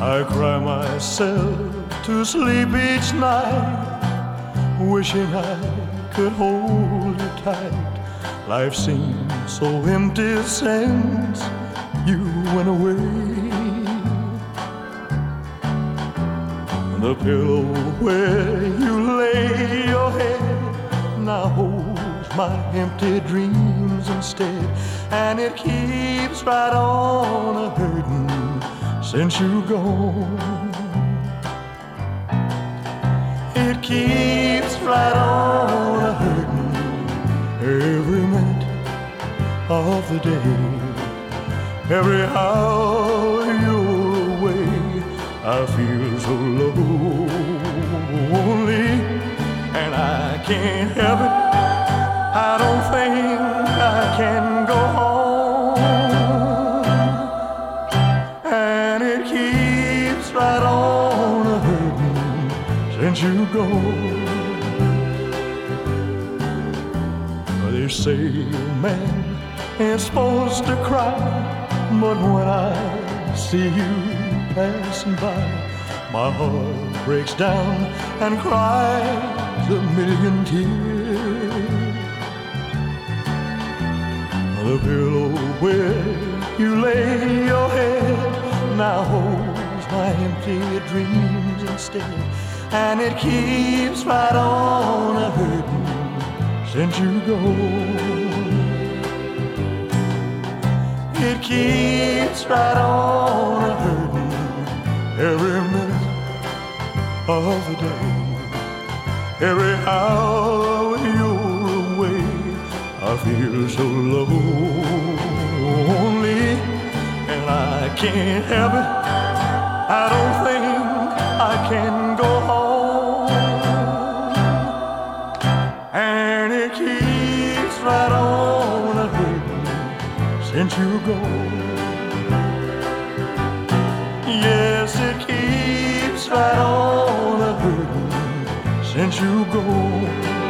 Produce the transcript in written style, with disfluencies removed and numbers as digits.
I cry myself to sleep each night, wishing I could hold you tight. Life seems so empty since you went away. The pillow where you lay your head now holds my empty dreams instead, and it keeps right on a-hurtin' since you gone. It keeps right on a-hurtin' every minute of the day. Every hour you're away, I feel so lonely, and I can't help it. I don't think I can go home, and it keeps right on a-hurtin' since you go. They say a man ain't supposed to cry, but when I see you passing by, my heart breaks down and cries a million tears. The pillow where you lay your head now holds my empty dreams instead, and it keeps right on a-hurtin' since you go. It keeps right on a-hurtin' every minute of the day. Every hour you're away, I feel so lonely, and I can't help it. I don't think I can go home, and it keeps right on a-hurtin' since you go. Yes, it keeps right on a-hurtin' since you go.